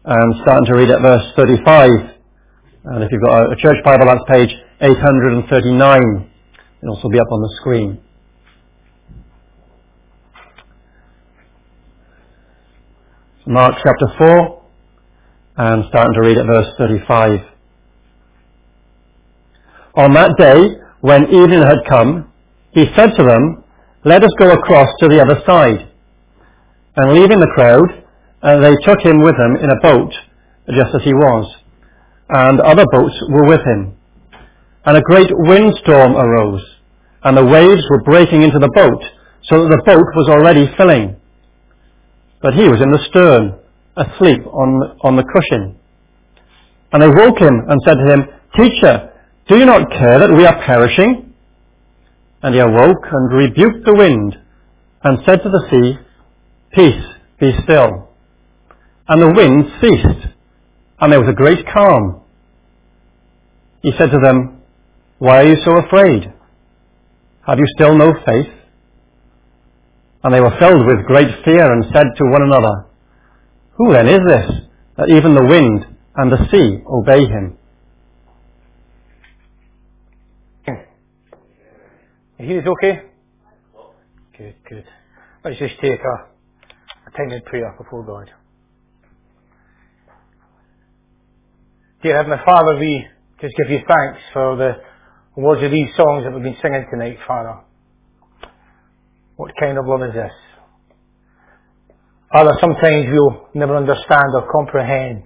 and starting to read at verse 35. And if you've got a church Bible, that's page 839. It'll also be up on the screen. Mark chapter 4, and starting to read at verse 35. On that day, when evening had come, he said to them, "Let us go across to the other side." And leaving the crowd, they took him with them in a boat, just as he was, and other boats were with him. And a great windstorm arose, and the waves were breaking into the boat, so that the boat was already filling. But he was in the stern, asleep on the cushion. And they woke him and said to him, "Teacher, do you not care that we are perishing?" And he awoke and rebuked the wind, and said to the sea, "Peace, be still." And the wind ceased, and there was a great calm. He said to them, "Why are you so afraid? Have you still no faith?" And they were filled with great fear and said to one another, "Who then is this, that even the wind and the sea obey him?" You hear it okay? Good. Let's just take a time in prayer before God. Dear Heavenly Father, we just give you thanks for the words of these songs that we've been singing tonight, Father. What kind of love is this? Father, sometimes we'll never understand or comprehend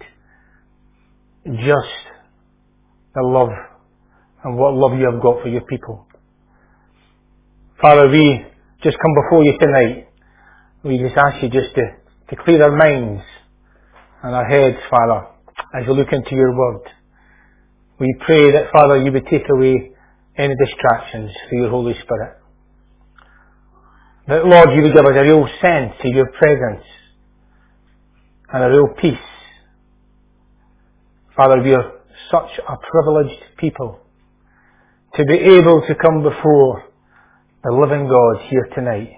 just the love and what love you have got for your people. Father, we just come before you tonight. We just ask you just to clear our minds and our heads, Father, as we look into your word. We pray that, Father, you would take away any distractions through your Holy Spirit. That, Lord, you would give us a real sense of your presence and a real peace. Father, we are such a privileged people to be able to come before the living God here tonight.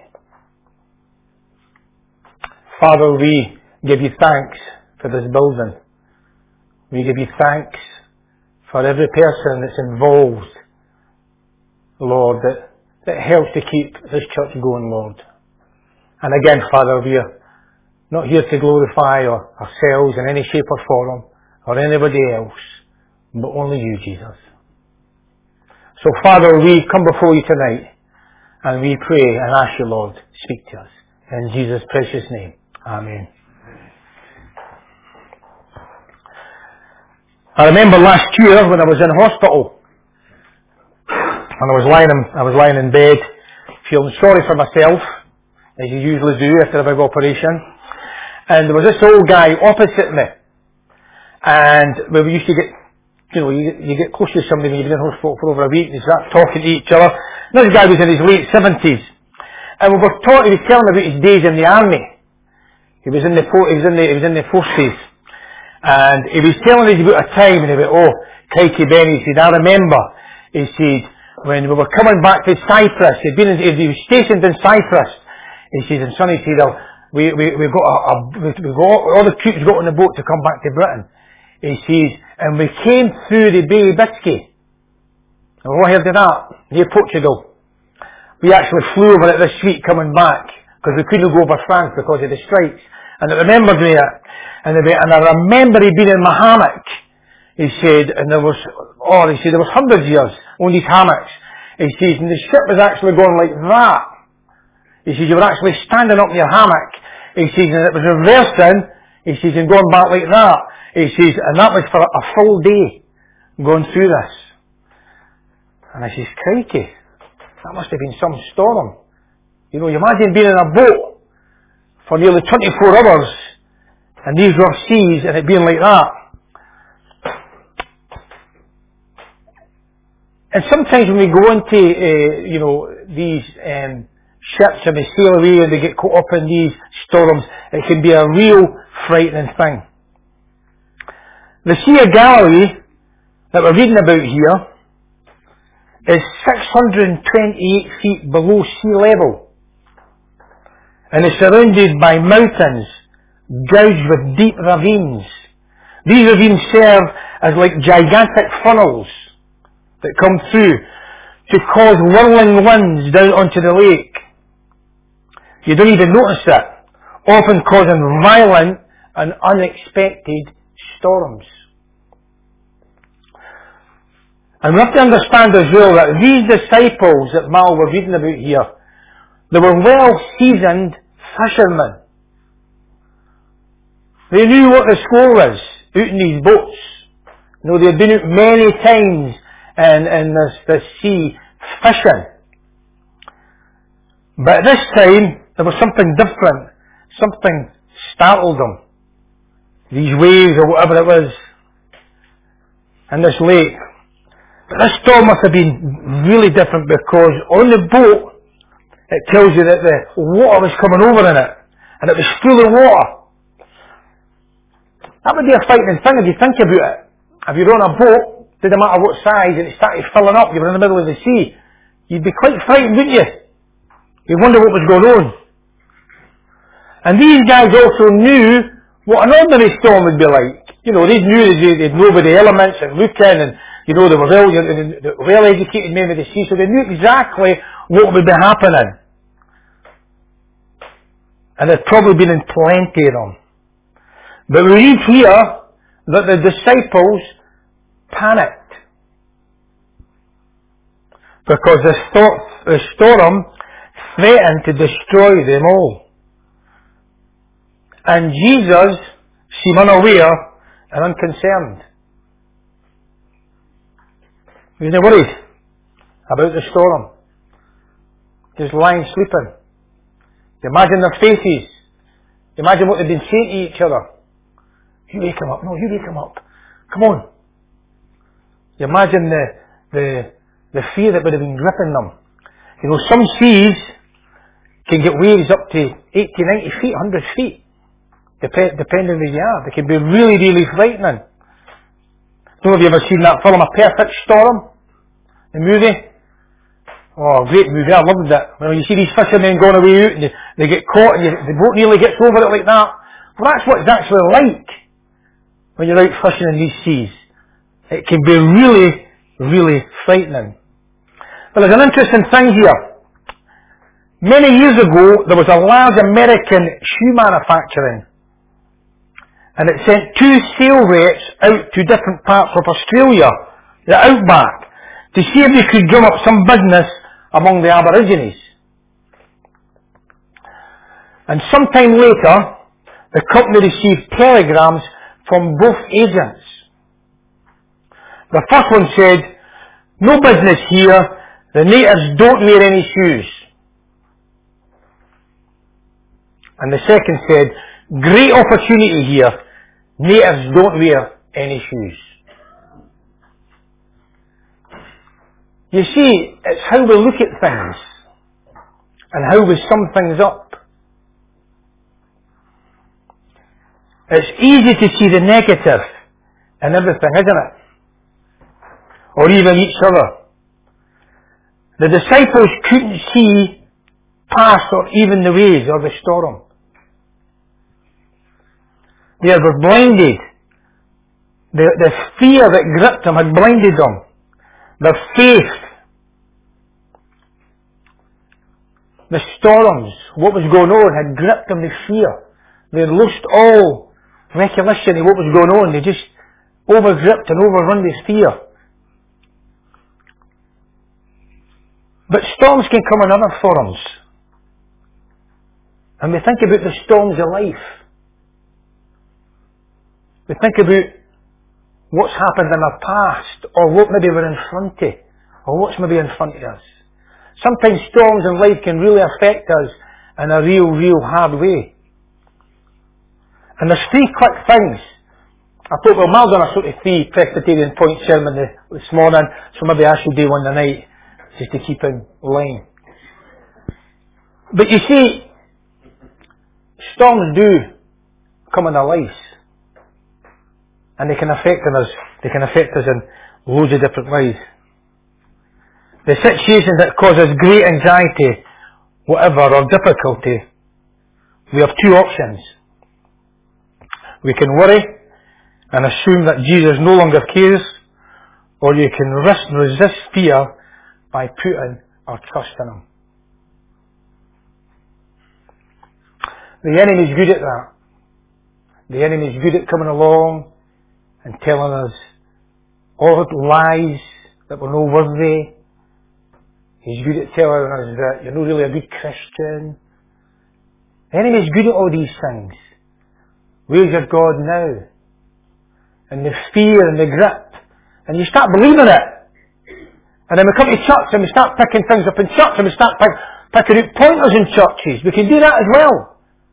Father, we give you thanks for this building. We give you thanks for every person that's involved, Lord, that helps to keep this church going, Lord. And again, Father, we are not here to glorify ourselves in any shape or form, or anybody else, but only you, Jesus. So, Father, we come before you tonight, and we pray and ask you, Lord, speak to us. In Jesus' precious name. Amen. I remember last year when I was in hospital, and I was lying in bed, feeling sorry for myself, as you usually do after a big operation. And there was this old guy opposite me. And we used to get, you get close to somebody when you've been in hospital for over a week, and you start talking to each other. And this guy was in his late 70s. And he was telling about his days in the army. He was in the forces. And he was telling us about a time, and he went, "Oh, crikey Ben," he said, "I remember," he said, "when we were coming back to Cyprus, he was stationed in Cyprus." He said, "And son," he said, we got all the troops got on the boat to come back to Britain." He says, "And we came through the Bay of Biscay." I've all heard of that, near Portugal. We actually flew over it this week coming back, because we couldn't go over France because of the strikes. And it remembered me that. And I remember he being in my hammock. He said, and there was hundreds of us on these hammocks. He says, and the ship was actually going like that. He says, you were actually standing up in your hammock. He says, and it was reversing. He says, and going back like that. He says, and that was for a full day going through this. And I says, crikey, that must have been some storm. You imagine being in a boat for nearly 24 hours and these rough seas and it being like that. And sometimes when we go into, these ships and they sail away and they get caught up in these storms, it can be a real frightening thing. The Sea of Galilee that we're reading about here is 628 feet below sea level. And is surrounded by mountains, gouged with deep ravines These ravines serve as like gigantic funnels that come through to cause whirling winds down onto the lake. You don't even notice it, often causing violent and unexpected storms. And we have to understand as well that these disciples that Mal were reading about here, they were well-seasoned fishermen. They knew what the score was out in these boats. You know, they had been out many times in the sea fishing. But at this time, there was something different. Something startled them. These waves or whatever it was in this lake. But this storm must have been really different because on the boat, it tells you that the water was coming over in it. And it was full of water. That would be a frightening thing if you think about it. If you're on a boat, didn't matter what size, and it started filling up, you were in the middle of the sea, you'd be quite frightened, wouldn't you? You'd wonder what was going on. And these guys also knew what an ordinary storm would be like. You know, they knew they'd know about the elements and looking, and you know, they were well-educated men of the sea, so they knew exactly what would be happening. And there'd probably been in plenty of them. But we read here that the disciples panicked because the storm threatened to destroy them all. And Jesus seemed unaware and unconcerned. He wasn't worried about the storm. Just lying sleeping. You imagine their faces. You imagine what they've been saying to each other. You wake him up. No, you wake him up. Come on. You imagine the fear that would have been gripping them. You know, some seas can get waves up to 80, 90 feet, 100 feet. Depending where you are. They can be really, really frightening. I don't know if you've ever seen that film, A Perfect Storm? The movie? Oh, great movie. I loved it. When you see these fishermen going away out and they get caught and the boat nearly gets over it like that. Well, that's what it's actually like when you're out fishing in these seas. It can be really, really frightening. But there's an interesting thing here. Many years ago, there was a large American shoe manufacturing. And it sent 2 sale reps out to different parts of Australia, the outback, to see if they could drum up some business among the Aborigines. And sometime later, the company received telegrams from both agents. The first one said, "No business here, the natives don't wear any shoes." And the second said, "Great opportunity here, natives don't wear any shoes." You see, it's how we look at things and how we sum things up. It's easy to see the negative in everything, isn't it? Or even each other. The disciples couldn't see past or even the waves or the storm. They were blinded. The fear that gripped them had blinded them. Their faith. The storms, what was going on, had gripped them with fear. They had lost all recollection of what was going on. They just overgripped and overrun with fear. But storms can come in other forms. And we think about the storms of life. We think about what's happened in our past, or what maybe we're in front of, or what's maybe in front of us. Sometimes storms in life can really affect us in a real hard way. And there's 3 quick things. I thought, well, Mal's done a sort of 3 Presbyterian point sermon this morning, so maybe I should do one tonight, just to keep in line. But you see, storms do come in our lives. And they can affect us in loads of different ways. The situations that cause us great anxiety, whatever, or difficulty, we have 2 options. We can worry and assume that Jesus no longer cares, or you can resist fear by putting our trust in Him. The enemy's good at that. The enemy's good at coming along and telling us all the lies that we're no worthy. He's good at telling us that you're not really a good Christian. The enemy's good at all these things. Where's your God now? And the fear and the grip. And you start believing it. And then we come to church and we start picking things up in church and we start picking out pointers in churches. We can do that as well.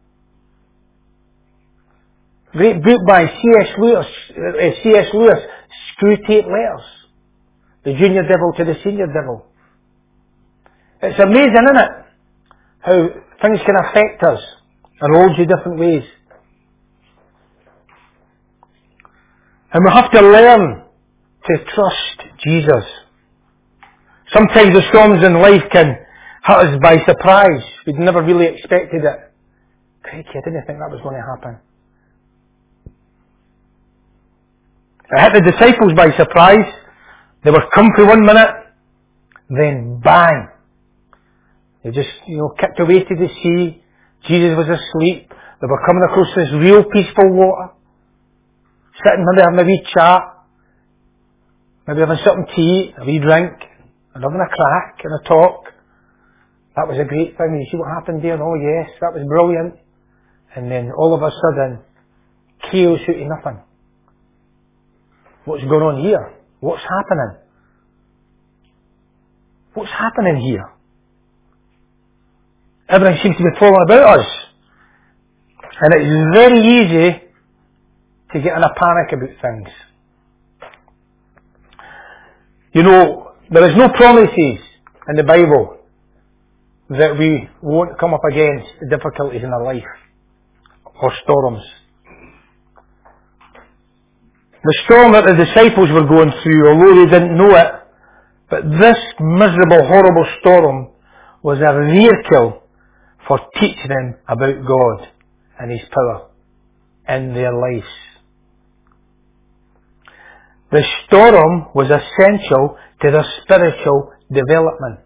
Great book by C.S. Lewis, Screwtape Letters. The junior devil to the senior devil. It's amazing, isn't it? How things can affect us in loads of different ways. And we have to learn to trust Jesus. Sometimes the storms in life can hit us by surprise. We'd never really expected it. Crikey, I didn't think that was going to happen. It hit the disciples by surprise. They were comfy one minute, then bang. They just, kicked away to the sea. Jesus was asleep. They were coming across this real peaceful water. Sitting, maybe having a wee chat. Maybe having something to eat, a wee drink. And having a crack and a talk. That was a great thing. You see what happened there? Oh yes, that was brilliant. And then all of a sudden, chaos out of nothing. What's going on here? What's happening? What's happening here? Everything seems to be falling about us. And it's very easy to get in a panic about things. There is no promises in the Bible that we won't come up against difficulties in our life or storms. The storm that the disciples were going through, although they didn't know it, but this miserable, horrible storm was a vehicle for teaching them about God and His power in their lives. The storm was essential to their spiritual development.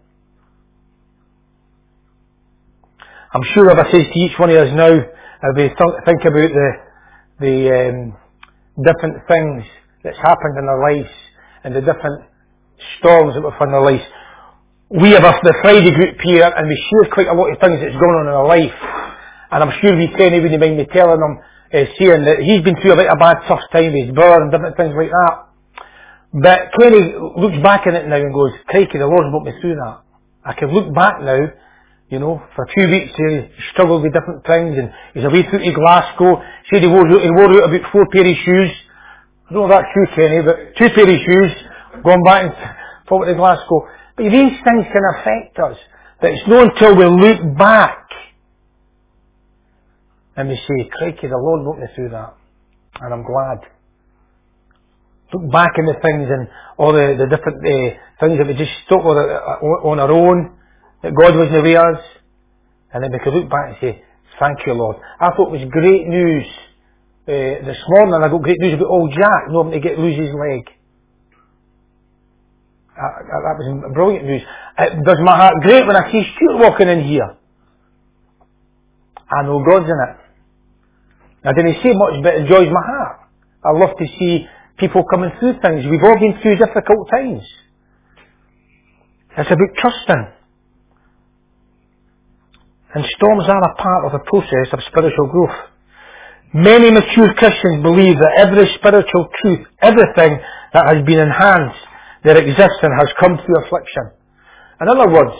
I'm sure if I say to each one of us now, if we think about the different things that's happened in our lives and the different storms that we've had in our lives. We have the Friday group here and we share quite a lot of things that's going on in our life. And I'm sure Kenny wouldn't mind me telling him, saying that he's been through a bit of a bad tough time with his brother and different things like that. But Kenny looks back on it now and goes, crikey, the Lord's brought me through that. I can look back now. For a few weeks he struggled with different things and he's away through to Glasgow. Said he wore out about 4 pair of shoes. I don't know if that's true, Kenny, but 2 pair of shoes, going back and forward to Glasgow. But these things can affect us. That it's not until we look back and we say, crikey, the Lord brought me through that. And I'm glad. Look back in the things and all the different things that we just stuck with on our own. That God was with us, and then we could look back and say, thank you, Lord. I thought it was great news this morning. I got great news about old Jack not having to lose his leg. That was brilliant news. It does my heart great when I see Stuart walking in here. I know God's in it. I didn't say much, but it enjoys my heart. I love to see people coming through things. We've all been through difficult times. It's about trusting. And storms are a part of the process of spiritual growth. Many mature Christians believe that every spiritual truth, everything that has been enhanced, their existence has come through affliction. In other words,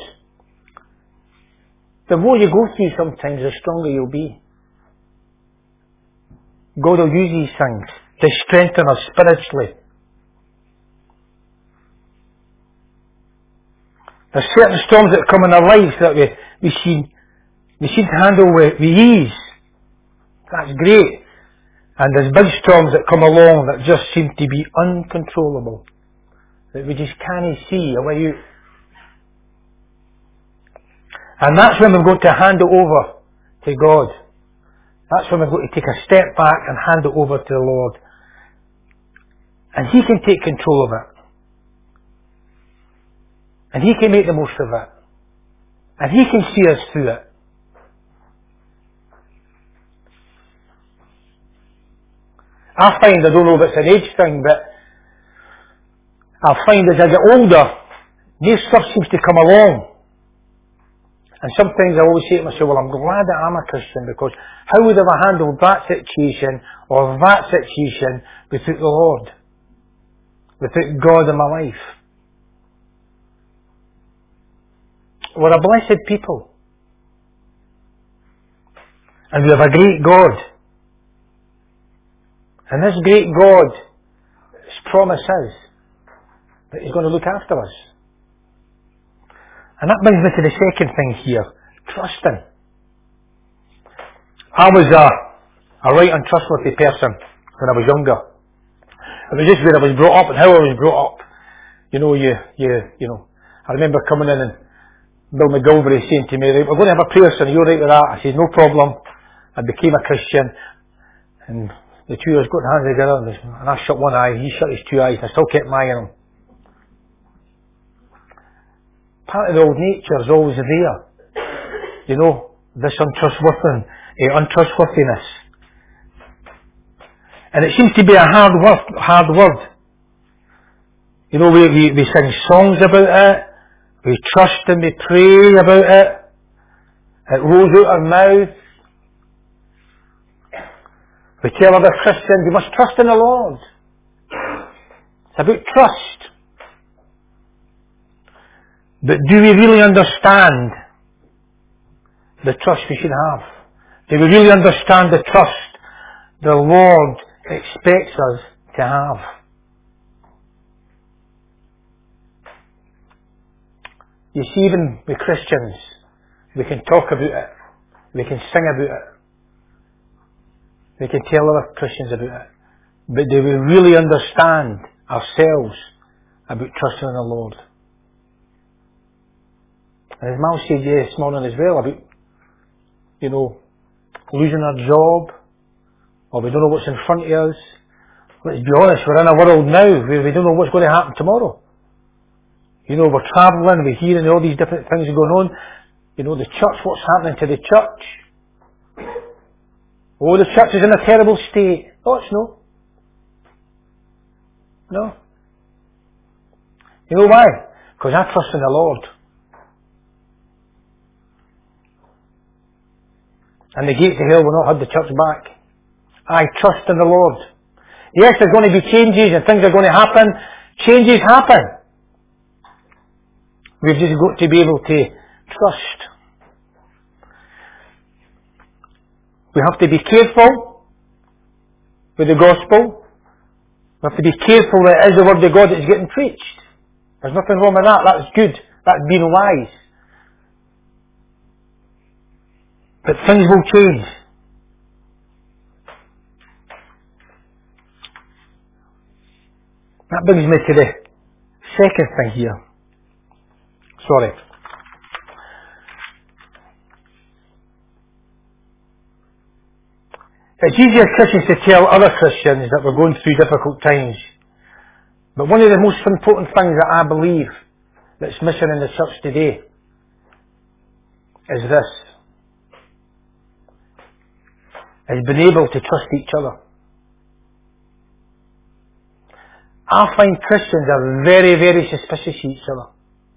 the more you go through sometimes, the stronger you'll be. God will use these things to strengthen us spiritually. There's certain storms that come in our lives that we seem to handle with ease. That's great. And there's big storms that come along that just seem to be uncontrollable. That we just can't see a way out. And that's when we're going to hand it over to God. That's when we're going to take a step back and hand it over to the Lord. And He can take control of it. And He can make the most of it. And He can see us through it. I find, I don't know if it's an age thing, but I find as I get older, new stuff seems to come along. And sometimes I always say to myself, well, I'm glad that I'm a Christian, because how would I have handled that situation or that situation without the Lord? Without God in my life? We're a blessed people. And we have a great God. And this great God, His promise is that He's going to look after us. And that brings me to the second thing here, trusting. I was a right untrustworthy person when I was younger. It was just where I was brought up and how I was brought up. You know, I remember coming in and Bill McGilvery saying to me, right, we're going to have a prayer, son, are you alright with that? I said, no problem. I became a Christian, and the two of us got hands together, and I shut one eye, he shut his two eyes, and I still kept my eye on him. Part of the old nature is always there. You know, this untrustworthiness. And it seems to be a hard word. You know, we sing songs about it, we trust and we pray about it, it rolls out our mouth. We tell other Christians, we must trust in the Lord. It's about trust. But do we really understand the trust we should have? Do we really understand the trust the Lord expects us to have? You see, even with Christians, we can talk about it. We can sing about it. We can tell other Christians about it. But do we really understand ourselves about trusting in the Lord? And as Mal said this morning as well, about, you know, losing our job, or we don't know what's in front of us. Let's be honest, we're in a world now where we don't know what's going to happen tomorrow. You know, we're travelling, we're hearing all these different things going on. You know, the church, what's happening to the church? Oh, the church is in a terrible state. Oh, it's no. No. You know why? Because I trust in the Lord. And the gates of hell will not have the church back. I trust in the Lord. Yes, there's going to be changes and things are going to happen. Changes happen. We've just got to be able to trust. We have to be careful with the gospel. We have to be careful that it is the word of God that is getting preached. There's nothing wrong with that. That's good. That's being wise. But things will change. That brings me to the second thing here. Sorry. It's easy as Christians to tell other Christians that we're going through difficult times. But one of the most important things that I believe that's missing in the church today is this. Is being able to trust each other. I find Christians are very, very suspicious of each other.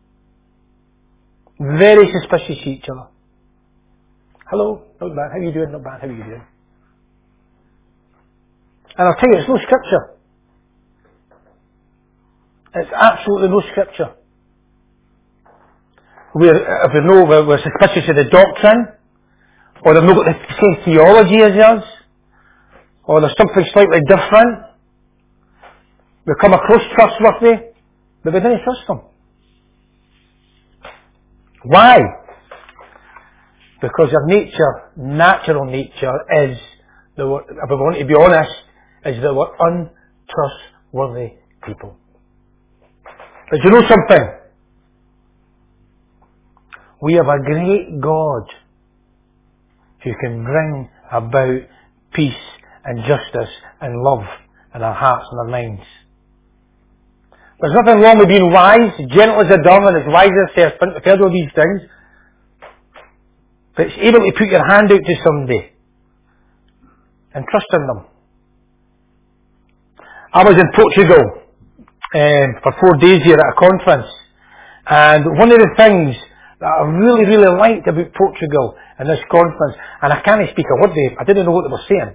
Very suspicious of each other. Hello, not bad, how are you doing? Not bad, how are you doing? And I'll tell you, it's no scripture. It's absolutely no scripture. If we know we're suspicious of the doctrine, or they've not got the same theology as us, or there's something slightly different, we come across trustworthy, but we don't trust them. Why? Because their natural nature is, if we want to be honest, is that we're untrustworthy people. But you know something? We have a great God who can bring about peace and justice and love in our hearts and our minds. There's nothing wrong with being wise, gentle as a dove and as wise as a serpent. I've heard all these things. But it's able to put your hand out to somebody and trust in them. I was in Portugal for 4 days here at a conference, and one of the things that I really, really liked about Portugal and this conference, and I can't speak a word, I didn't know what they were saying.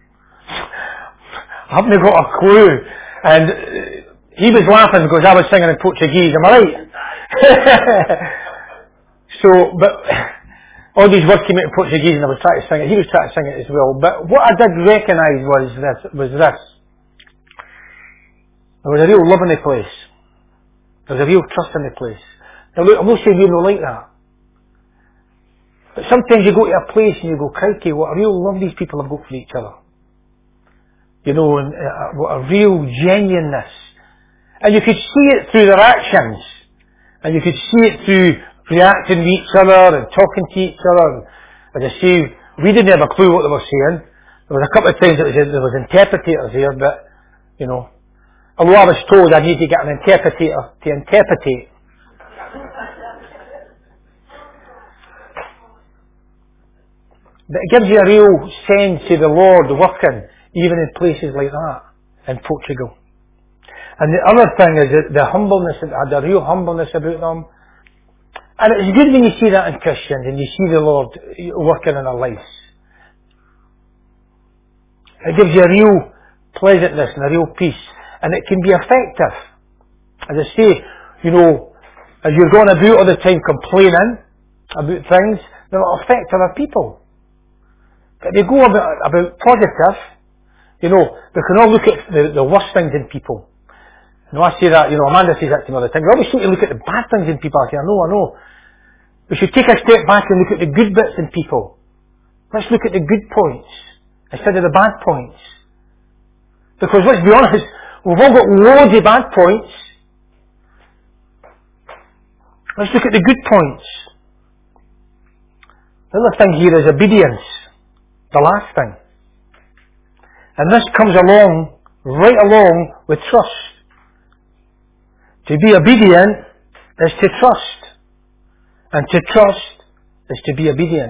I haven't got a clue. And he was laughing because I was singing in Portuguese, am I right? But all these words came out in Portuguese and I was trying to sing it. He was trying to sing it as well. But what I did recognise was this. There was a real love in the place. There was a real trust in the place. Now look, I'm not saying you're not like that. But sometimes you go to a place and you go, crikey, what a real love these people have got for each other. You know, and what a real genuineness. And you could see it through their actions. And you could see it through reacting to each other and talking to each other. And as I say, we didn't have a clue what they were saying. There was a couple of times there was interpreters here, but, you know, although I was told I need to get an interpreter to interpretate. But it gives you a real sense of the Lord working, even in places like that, in Portugal. And the other thing is that the humbleness, had a real humbleness about them. And it's good when you see that in Christians, and you see the Lord working in our lives. It gives you a real pleasantness and a real peace. And it can be effective. As I say, you know, as you're going about all the time complaining about things, they'll affect other people. But they go about positive, you know, they can all look at the worst things in people. You know, I say that, you know, Amanda says that to me all the time. We always seem to look at the bad things in people. I say, I know. We should take a step back and look at the good bits in people. Let's look at the good points instead of the bad points. Because let's be honest, we've all got loads of bad points. Let's look at the good points. The other thing here is obedience. The last thing. And this comes right along with trust. To be obedient is to trust. And to trust is to be obedient.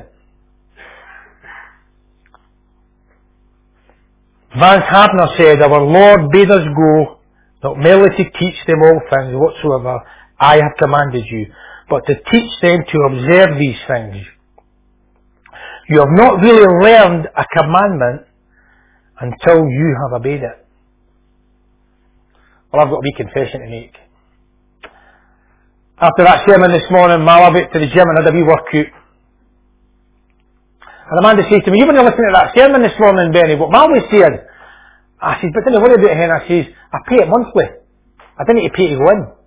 Vance Havner said, our Lord bade us go, not merely to teach them all things whatsoever I have commanded you, but to teach them to observe these things. You have not really learned a commandment until you have obeyed it. Well, I've got a wee confession to make. After that sermon this morning, Mal went to the gym and had a wee workout. And Amanda says to me, you weren't listening to that sermon this morning, Benny, what Mal was saying. I said, but don't worry about it, Hen. I says, I pay it monthly. I didn't need to pay to go in.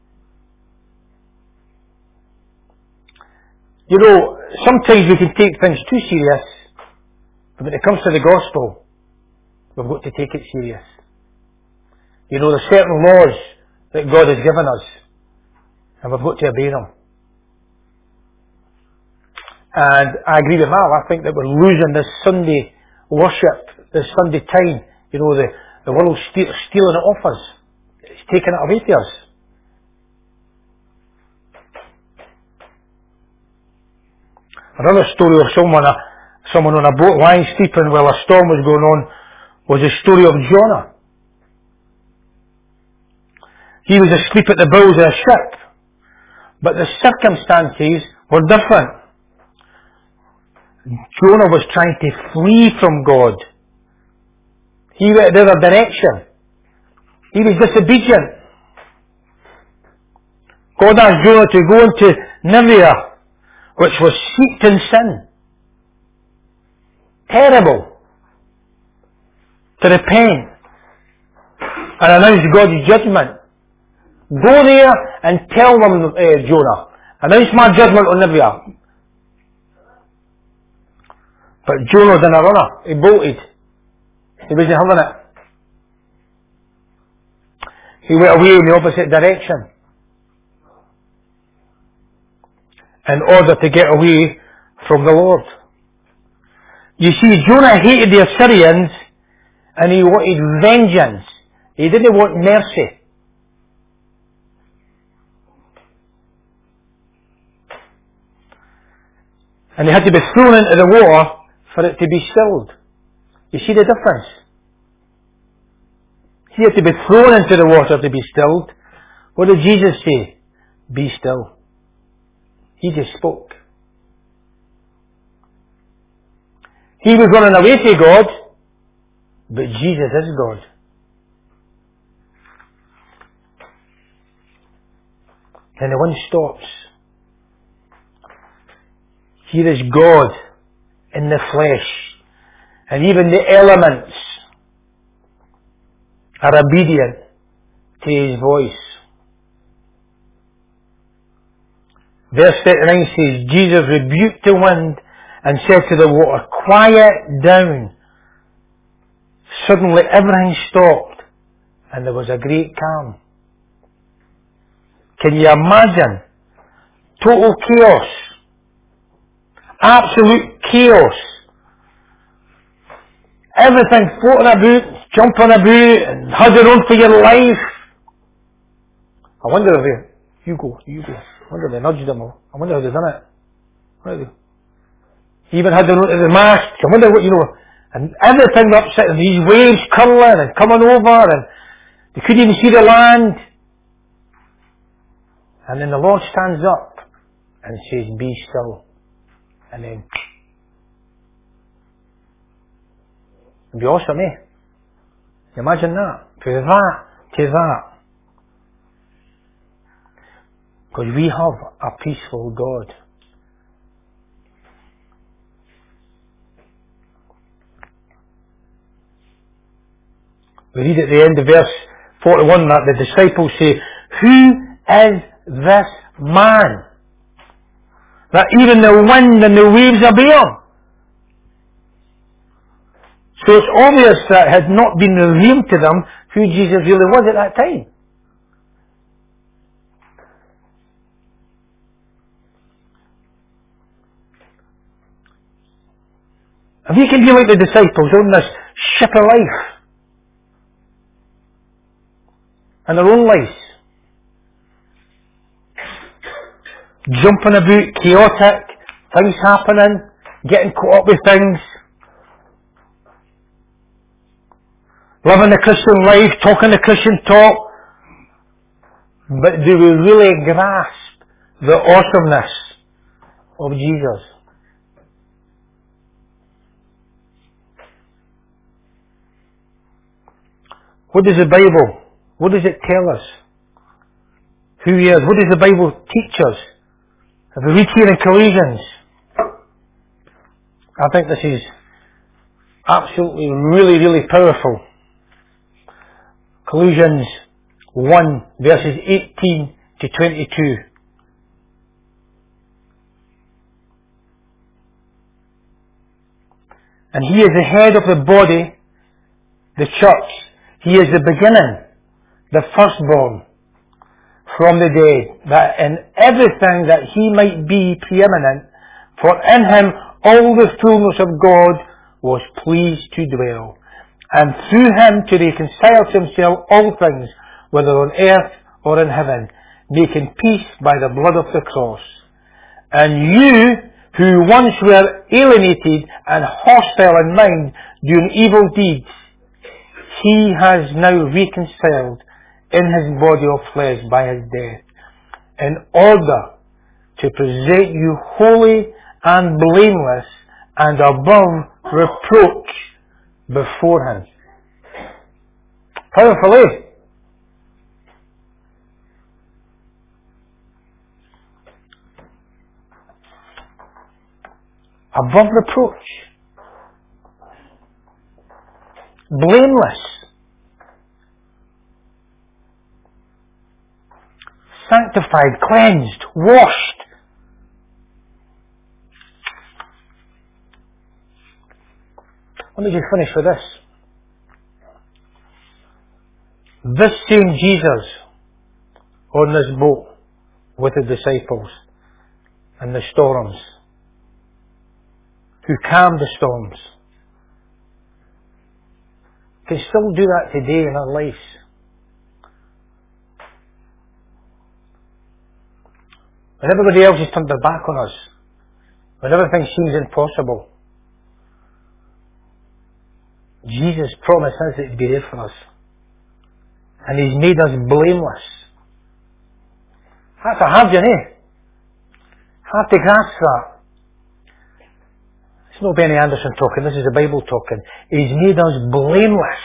You know, sometimes we can take things too serious, but when it comes to the gospel, we've got to take it serious. You know, there's certain laws that God has given us, and we've got to obey them. And I agree with Mal. I think that we're losing this Sunday worship, this Sunday time. You know, the world's stealing it off us. It's taking it away from us. Another story of someone on a boat lying sleeping while a storm was going on was the story of Jonah. He was asleep at the bows of a ship, but the circumstances were different. Jonah was trying to flee from God. He went the other direction. He was disobedient. God asked Jonah to go into Nineveh, which was steeped in sin. Terrible. To repent and announce God's judgment. Go there and tell them, Jonah, announce my judgment on Nineveh. But Jonah didn't run it. He bolted. He wasn't having it. He went away in the opposite direction in order to get away from the Lord. You see, Jonah hated the Assyrians and he wanted vengeance. He didn't want mercy. And they had to be thrown into the water for it to be stilled. You see the difference? He had to be thrown into the water to be stilled. What did Jesus say? Be still. He just spoke. He was running away to God, but Jesus is God. And the wind stops. Here is God in the flesh. And even the elements are obedient to His voice. Verse 39 says, Jesus rebuked the wind and said to the water, quiet down. Suddenly everything stopped and there was a great calm. Can you imagine? Total chaos. Absolute chaos. Everything floating about, jumping about, and hugging on for your life. I wonder if you go. I wonder if they nudged them all. I wonder how they've done it. What do they? Even had them onto the mast. I wonder what, and everything upset, and these waves curling and coming over, and they couldn't even see the land. And then the Lord stands up and says, be still. And then, it'd be awesome, eh? Imagine that. To that. Because we have a peaceful God. We read at the end of verse 41 that the disciples say, who is this man that even the wind and the waves obey him? So it's obvious that it had not been revealed to them who Jesus really was at that time. And we can be like the disciples on this ship of life. In their own lives. Jumping about, chaotic, things happening, getting caught up with things. Living the Christian life, talking the Christian talk. But do we really grasp the awesomeness of Jesus? What does the Bible, what does it tell us? Who He is? What does the Bible teach us? If we read here in Colossians, I think this is absolutely really, really powerful. Colossians 1 verses 18 to 22. And He is the head of the body, the church. He is the beginning, the firstborn from the dead, that in everything that He might be preeminent, for in Him all the fullness of God was pleased to dwell, and through Him to reconcile to Himself all things, whether on earth or in heaven, making peace by the blood of the cross. And you, who once were alienated and hostile in mind, doing evil deeds, He has now reconciled in His body of flesh by His death, in order to present you holy and blameless and above reproach before Him. Powerful, eh? Above reproach. Blameless. Sanctified, cleansed, washed. Let me just finish with this. This same Jesus on this boat with the disciples and the storms, who calmed the storms, can still do that today in our lives. When everybody else has turned their back on us, when everything seems impossible, Jesus promised us that He'd be there for us. And He's made us blameless. That's a hard journey. Hard to grasp that. It's not Benny Anderson talking, this is the Bible talking. He's made us blameless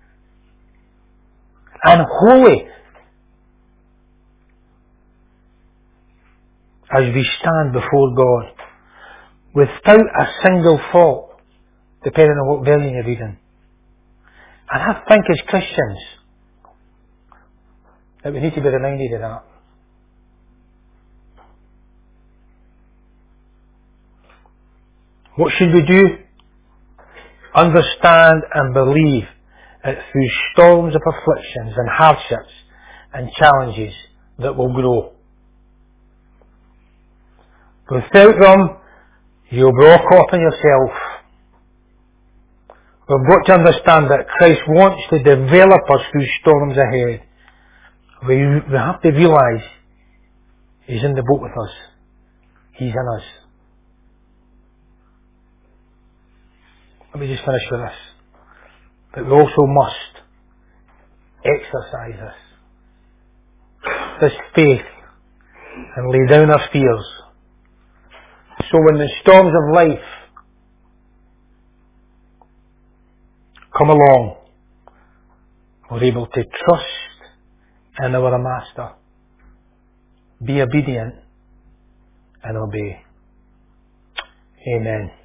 and holy as we stand before God, without a single fault, depending on what version you're reading. And I think as Christians that we need to be reminded of that. What should we do? Understand and believe that through storms of afflictions and hardships and challenges that will grow. Without them, you'll be all caught in yourself. We've got to understand that Christ wants to develop us through storms ahead. We have to realise He's in the boat with us. He's in us. Let me just finish with this. But we also must exercise this faith, and lay down our fears. So when the storms of life come along, we're able to trust in our Master, be obedient, and obey. Amen.